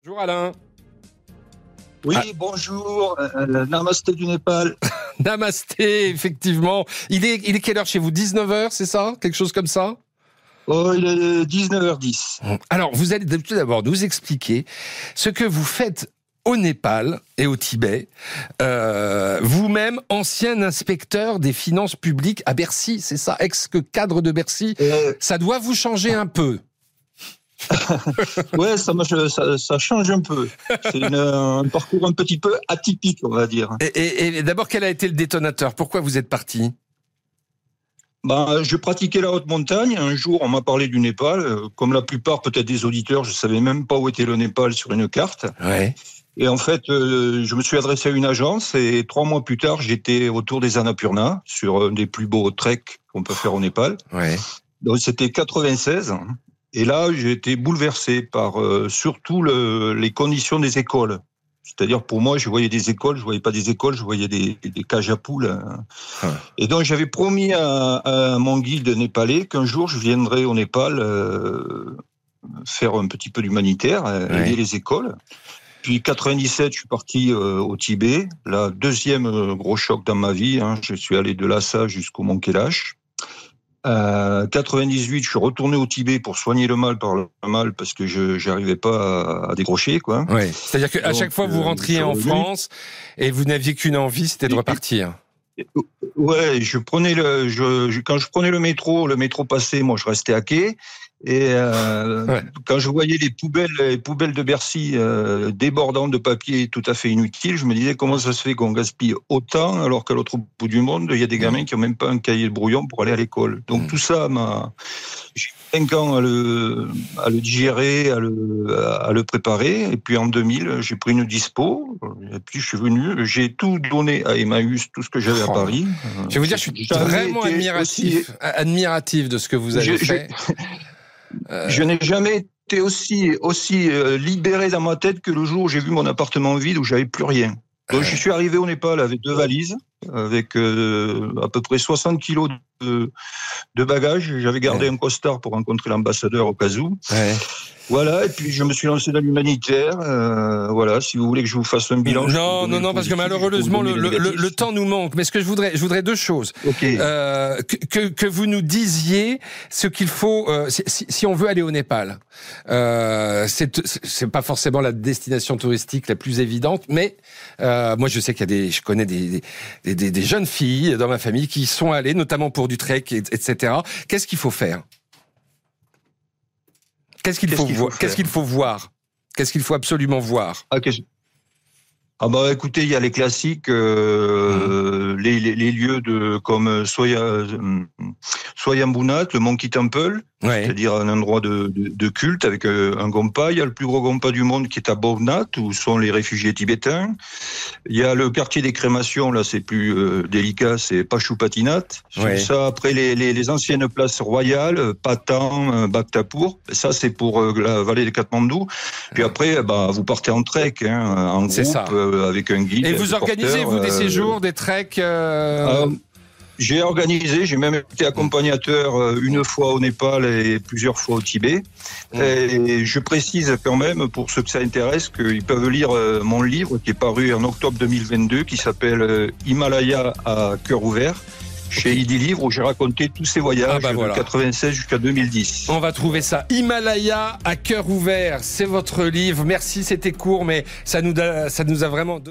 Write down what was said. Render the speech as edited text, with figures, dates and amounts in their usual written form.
Bonjour Alain. Oui, bonjour, namasté du Népal. Namasté, effectivement. Il est quelle heure chez vous? 19h, c'est ça? Quelque chose comme ça? Oh, il est 19h10. Alors, vous allez tout d'abord nous expliquer ce que vous faites au Népal et au Tibet. Vous-même, ancien inspecteur des finances publiques à Bercy, c'est ça? Ex-cadre de Bercy. Ça doit vous changer un peu. Ouais, ça change un peu. C'est un parcours un petit peu atypique, on va dire. Et d'abord, quel a été le détonateur? Pourquoi vous êtes parti? Je pratiquais la haute montagne. Un jour, on m'a parlé du Népal. Comme la plupart, peut-être des auditeurs, je savais même pas où était le Népal sur une carte. Ouais. Et en fait, je me suis adressé à une agence et 3 mois plus tard, j'étais autour des Annapurna, sur un des plus beaux treks qu'on peut faire au Népal. Ouais. Donc, c'était 96. Et là, j'ai été bouleversé par surtout les conditions des écoles. C'est-à-dire, pour moi, je voyais des écoles, je voyais pas des écoles, je voyais des cages à poules. Et donc, j'avais promis à mon guide népalais qu'un jour, je viendrais au Népal faire un petit peu d'humanitaire, aider les écoles. Puis 97, je suis parti au Tibet. La deuxième gros choc dans ma vie. Je suis allé de Lhasa jusqu'au Mont Kailash. 98, je suis retourné au Tibet pour soigner le mal parce que je n'arrivais pas à décrocher, quoi. Ouais. C'est-à-dire qu'à chaque fois vous rentriez en France et vous n'aviez qu'une envie, c'était de repartir. Ouais, quand je prenais le métro passait, moi je restais à quai. Et quand je voyais les poubelles de Bercy débordant de papier tout à fait inutile, je me disais comment ça se fait qu'on gaspille autant alors qu'à l'autre bout du monde, il y a des gamins qui ont même pas un cahier de brouillon pour aller à l'école. Donc tout ça j'ai eu 5 ans à le digérer, à le préparer. Et puis en 2000, j'ai pris une dispo. Et puis je suis venu, j'ai tout donné à Emmaüs, tout ce que j'avais à Paris. Je vais vous dire, je suis vraiment admiratif de ce que vous avez fait. Je n'ai jamais été aussi libéré dans ma tête que le jour où j'ai vu mon appartement vide où j'avais plus rien. Donc je suis arrivé au Népal avec 2 valises, avec à peu près 60 kilos de bagages. J'avais gardé un costard pour rencontrer l'ambassadeur au cas où. Voilà, et puis je me suis lancé dans l'humanitaire. Voilà, si vous voulez que je vous fasse un bilan. Non, parce que malheureusement le temps nous manque. Mais ce que je voudrais 2 choses. Okay. Que vous nous disiez ce qu'il faut si on veut aller au Népal. C'est pas forcément la destination touristique la plus évidente, mais moi je sais je connais des jeunes filles dans ma famille qui sont allées, notamment pour du trek, etc. Qu'est-ce qu'il faut faire? Qu'est-ce qu'il faut voir? Qu'est-ce qu'il faut absolument voir? Écoutez, il y a les classiques, les lieux comme Swayambunat, le Monkey Temple, c'est-à-dire un endroit de culte avec un gompa. Il y a le plus gros gompa du monde qui est à Bovnat, où sont les réfugiés tibétains. Il y a le quartier des crémations, là c'est plus délicat, c'est Pachupatinat. Ça, après les anciennes places royales, Patang, Bhaktapur, ça c'est pour la vallée de Katmandou. Puis après, vous partez en trek, en groupe. Avec un guide. Et vous organisez, vous, des séjours, des treks J'ai organisé, j'ai même été accompagnateur une fois au Népal et plusieurs fois au Tibet. Et je précise quand même, pour ceux que ça intéresse, qu'ils peuvent lire mon livre qui est paru en octobre 2022, qui s'appelle Himalaya à cœur ouvert, chez Idi Livre, où j'ai raconté tous ces voyages de 96 jusqu'à 2010. On va trouver ça. Himalaya à cœur ouvert, c'est votre livre. Merci, c'était court, mais ça nous a vraiment